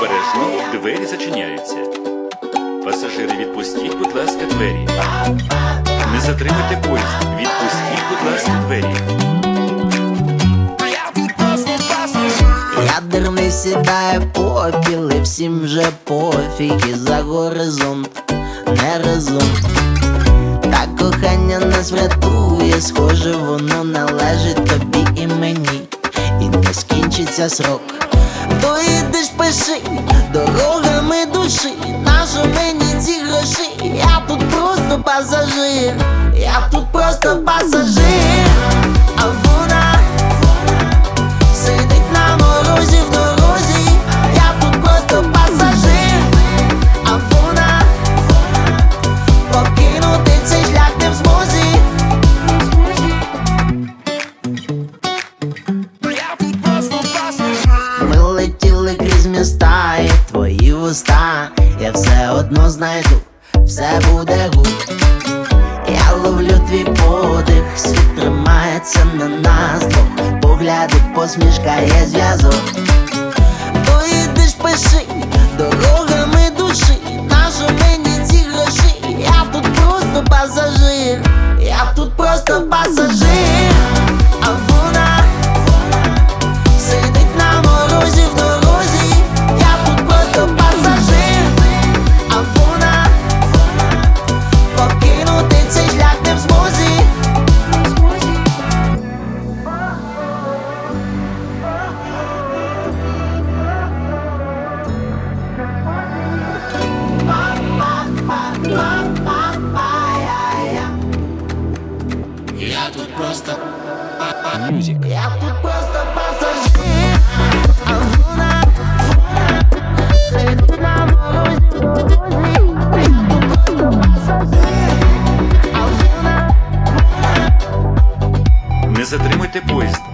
Обережно, двері зачиняються. Пасажири, відпустіть, будь ласка, двері. Не затримуйте поїзд. Відпустіть, будь ласка, двері. Ядерний сідає попіл, і всім вже пофіг, і за горизонт не резон. Та кохання нас врятує, схоже, воно належить тобі і мені, і не скінчиться срок. Доїдеш, пиши дорогами душі, нащо мені ці гроші? Я тут просто пасажир, я тут просто пасажир, а вона сидить на морозі в дорозі. Я тут просто пасажир, а вона покинути цей шлях не в змозі. Ми летіли крізь міста і твої вуста. Я все одно знайду, все буде гуд. Я ловлю твій подих, світ тримається на нас двох. Погляди, посмішка, є зв'язок. Доїдеш, пиши дорогами душі, нащо мені ці гроші? Я тут просто пасажир, я тут просто пасажир, а вона сидить на морозі в дорозі. Я тут просто пасажир, а вона покинути цей шлях не в змозі. Я тут просто Music. Я тут просто пасажир, а вона сидить на морозі в дорозі. Я тут просто пасажир, а вона Не затримуйте поїзд.